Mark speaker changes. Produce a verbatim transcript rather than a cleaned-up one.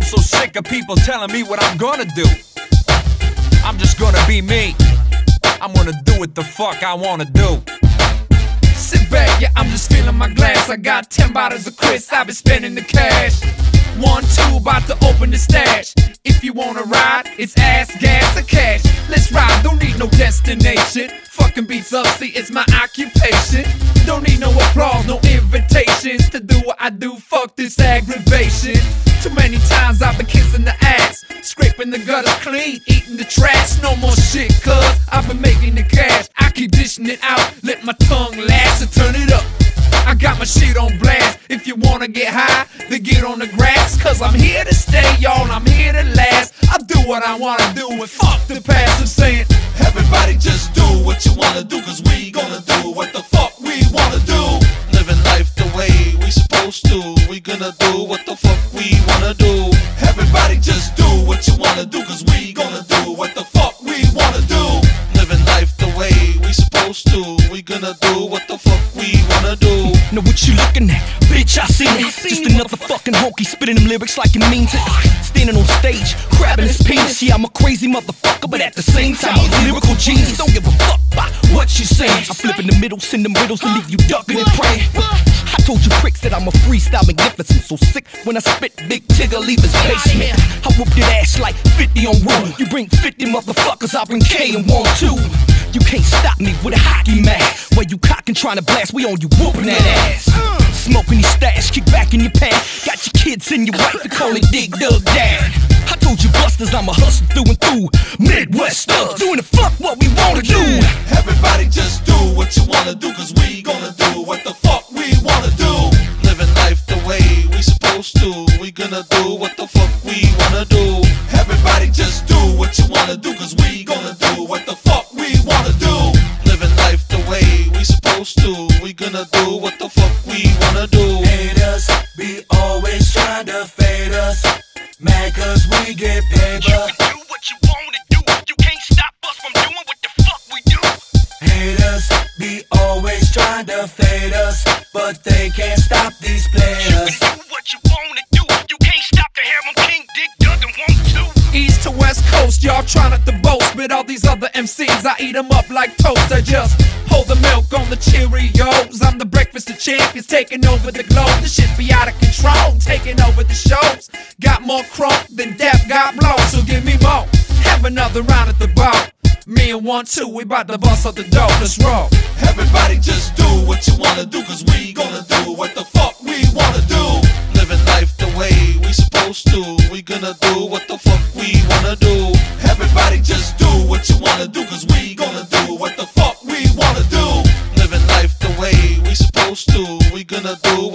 Speaker 1: so sick of people telling me what I'm gonna do. I'm just gonna be me. I'm gonna do what the fuck I wanna do. Sit back, yeah, I'm just filling my glass. I got ten bottles of Chris, I've been spending the cash. One, two, about to open the stash. If you wanna ride, it's ass, gas, or cash. Let's ride, don't need no destination. Fucking beats up, see, it's my occupation. Don't need no applause, no invitations to do what I do, fuck this aggravation. Too many times I've been kissing the ass, scraping the gutter clean, eating the trash. No more shit, cuz I've been making the cash. I keep dishing it out, let my tongue lash and turn it up. I got my shit on blast. If you wanna get high, then get on the grass. Cause I'm here to stay, y'all, I'm here to last. I do what I wanna do and fuck the past. I'm saying, everybody just do what you wanna do, cause we gonna do what the fuck we wanna do.
Speaker 2: Living life the way we supposed to, we gonna do what the fuck we wanna do.
Speaker 3: Everybody just do what you wanna do, cause we gonna do what the fuck we wanna do.
Speaker 2: Living life the way we supposed to, we gonna do what the fuck we wanna do.
Speaker 4: Know what you looking at? Bitch, I seen it. Just another fucking honky spitting them lyrics like it means it. Standing on stage, grabbing his penis. Yeah, I'm a crazy motherfucker, but at the same time, I'm a lyrical genius. Don't give a fuck about what you say. I flip in the middle, send them riddles to leave you ducking and praying. I told you pricks that I'm a freestyle magnificent. So sick when I spit, Big Tigger leave his basement. I whoop that ass like fifty on roll. You bring fifty motherfuckers, I bring K and one, two. You can't stop me with a hockey mask. Where you cockin' trying to blast, we on you whooping that ass. Smoking your stash, kick back in your pants. Got your kids and your wife to call it Dig Dug Dad. I told you busters I'm a hustle through and through. Midwest thugs, doing the fuck what we wanna do.
Speaker 3: Everybody just do what you wanna do, cause we gonna do what the fuck we wanna do.
Speaker 2: Living life the way we supposed to, we gonna do what the fuck we wanna do.
Speaker 3: Everybody just do what you wanna do, cause we gonna do what the fuck we wanna do.
Speaker 2: Living life the way we supposed to, we gonna do what the fuck we wanna do.
Speaker 5: Haters be always trying to fade us, mad cause we get paid,
Speaker 4: You can do what you wanna do, you can't stop us from doing what the fuck we do.
Speaker 5: Haters be always trying to fade us, but they can't stop these
Speaker 4: You
Speaker 5: players.
Speaker 4: can do what you wanna do, you can't stop the Harlem King, Dig Dug and want to.
Speaker 1: East to West Coast, y'all try not to boast. But all these other M Cs, I eat them up like toast. I just hold the milk on the Cheerios. I'm the breakfast of champions, taking over the globe. The shit be out of control, taking over the shows. Got more crunk than Death got blown, so give me more. Have another round at the bar. Me and one, two, we bout to bust out the dope. Let's roll.
Speaker 3: Everybody just do what you wanna do, cause we gonna do what the fuck we wanna do.
Speaker 2: Living life the way we supposed to, we gonna do what the fuck we wanna do.
Speaker 3: Everybody just do what you wanna do, cause we gonna do what the fuck we wanna do.
Speaker 2: Living life the way we supposed to, we gonna do